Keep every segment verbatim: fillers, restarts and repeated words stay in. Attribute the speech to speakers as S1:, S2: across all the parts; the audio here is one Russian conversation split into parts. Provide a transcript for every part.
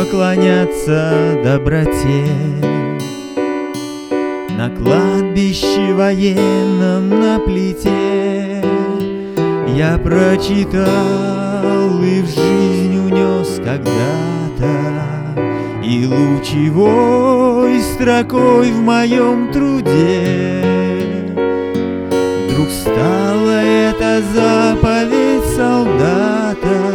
S1: поклоняться доброте. На кладбище военном на плите я прочитал и в жизнь унес когда-то, и лучевой строкой в моем труде вдруг стала эта заповедь солдата: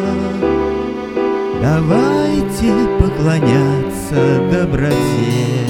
S1: давайте поклоняться доброте.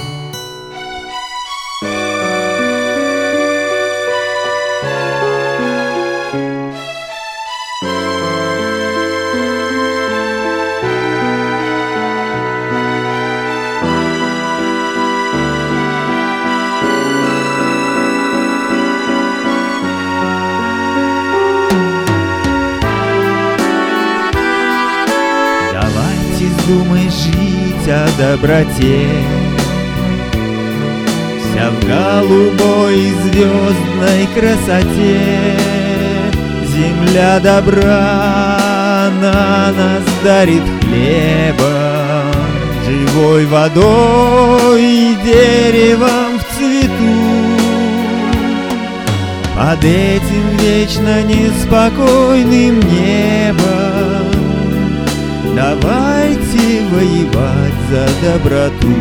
S1: Думай жить о доброте, вся в голубой звездной красоте. Земля добра на нас дарит хлебом, живой водой и деревом в цвету. Под этим вечно неспокойным небом давайте воевать за доброту.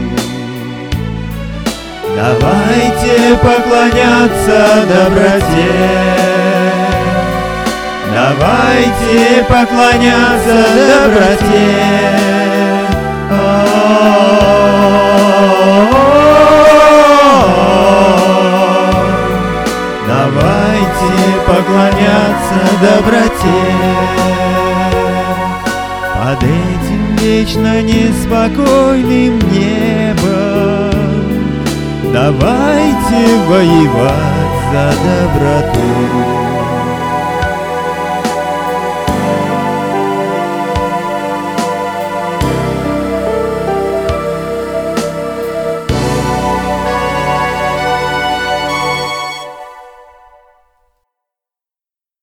S1: Давайте поклоняться доброте. Давайте поклоняться доброте. Давайте поклоняться доброте. Под этим вечно неспокойным небом давайте воевать за доброту.